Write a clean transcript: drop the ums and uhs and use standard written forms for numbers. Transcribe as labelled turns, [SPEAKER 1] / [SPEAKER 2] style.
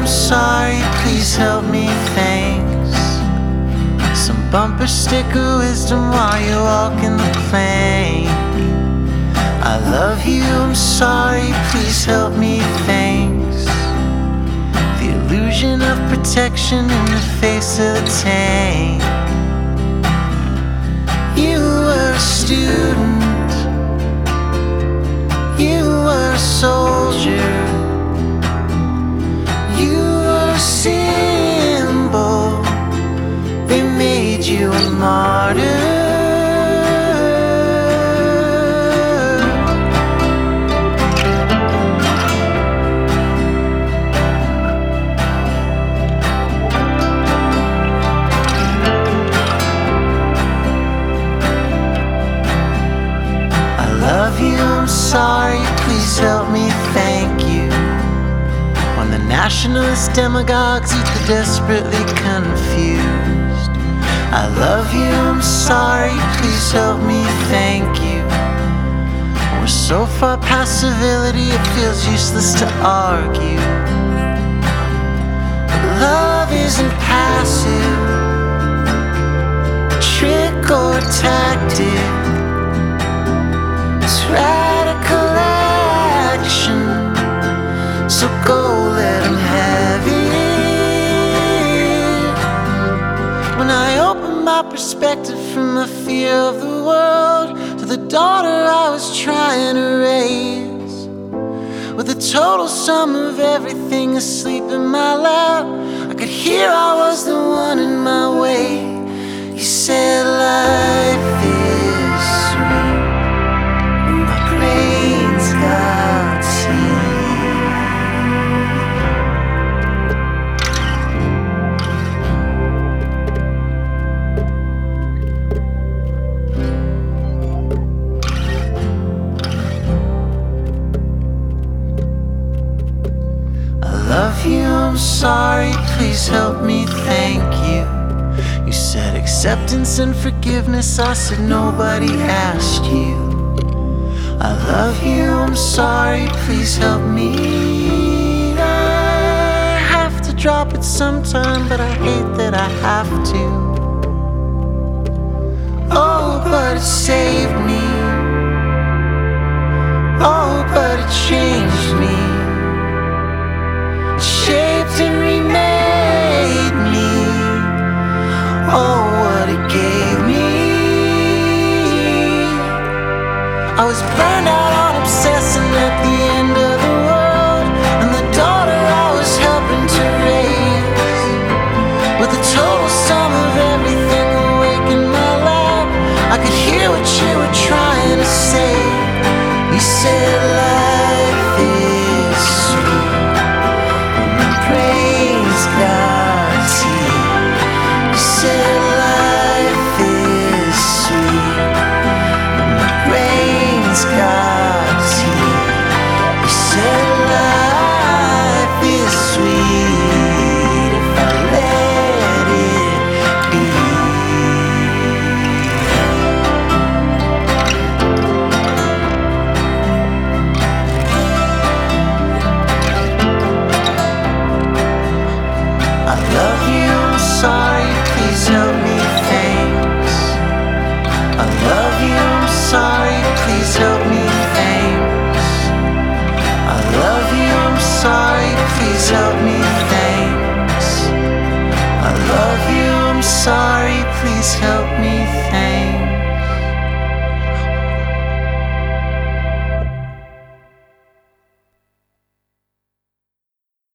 [SPEAKER 1] I'm sorry, please help me, thanks. Some bumper sticker wisdom while you're walking the plank. I love you, I'm sorry, please help me, thanks. The illusion of protection in the face of the tank. You were a student, you were a soldier, you were a symbol, they made you a martyr. I'm sorry, please help me, thank you. When the nationalist demagogues eat the desperately confused. I love you, I'm sorry, please help me, thank you. We're so far past civility, it feels useless to argue. But love isn't passive, a trick or a tactic. It's radical action, so go let him have it. When I open my perspective from the fear of the world to the daughter I was trying to raise, with the total sum of everything asleep in my lap, I could hear I was the one in my way. You said life is sweet, brains got teeth. I love you, I'm sorry, please help me, thank you. You said acceptance and forgiveness, I said nobody asked you. I love you, I'm sorry, please help me. I have to drop it sometime, but I hate that I have to. Oh, but it saved me. Oh, but it changed me. It shaped and remade me. Oh, what it gave me. I was burned out on obsessing at the end of the world, and the daughter I was helping to raise, with the total sum of everything awake in my lap, I could hear what you were trying to say. You said life is sweet, and the brains got teeth. You said life is sweet, got teeth. You said life is sweet if I let it be. I love you, I'm sorry, please help me, thanks. I love you, I'm sorry, please help me, thanks. I love you, I'm sorry, please help me, thanks. I love you, I'm sorry, please help me.